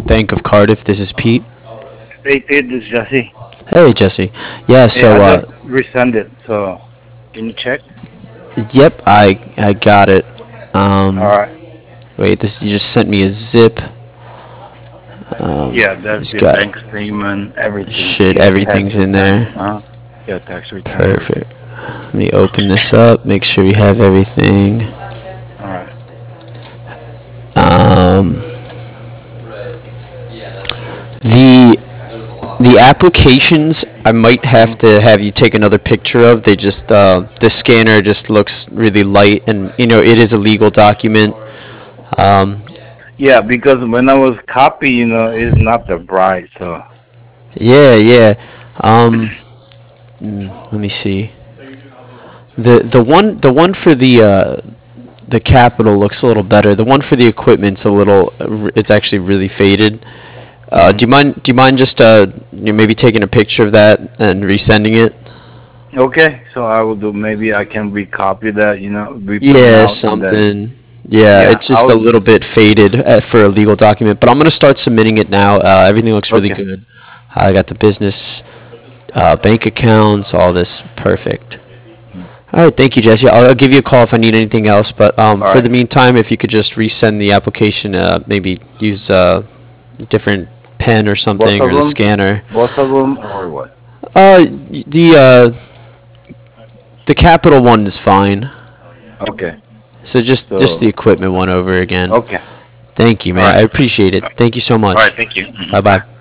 Bank of Cardiff. This is Pete. Hey, this is Jesse. Hey, Jesse. Yeah, Hey, so I just resend it, so can you check? yep, I got it. All Um, right. wait, this you just sent me a zip. Yeah, that's It's the got bank statement, everything. shit. Yeah, tax Everything's in return. there. Yeah, tax return, everything. Perfect. Let me open this up. Make sure we have everything. All right. Um, the the applications I might have Mhm. to have you take another picture of. They just the scanner just looks really light, and it is a legal document. Um, Yeah, because when I was copy, it's not that bright. So yeah, yeah. Um, Let me see. The one for the Capital looks a little better. The one for the equipment's a little. It's actually really faded. hmm Do you mind just maybe taking a picture of that and resending it? okay. So I will do. Maybe I can recopy that. Reprint Yeah, out, and then something. Yeah, yeah, it's just a I'll. little bit faded for a legal document, but I'm gonna start submitting it now. Everything looks really Okay. good. I got the business bank accounts, all this perfect. All right, thank you, Jesse. I'll give you a call if I need anything else. But All for right. the meantime, if you could just resend the application, maybe use different pen or Both something of or the them. scanner. Both of them, or what? The Capital one is fine. Okay. So just the So equipment one over again. okay. Thank you, All man. I right. appreciate it. Thank you so All right. much. Thank you. Bye Bye. bye.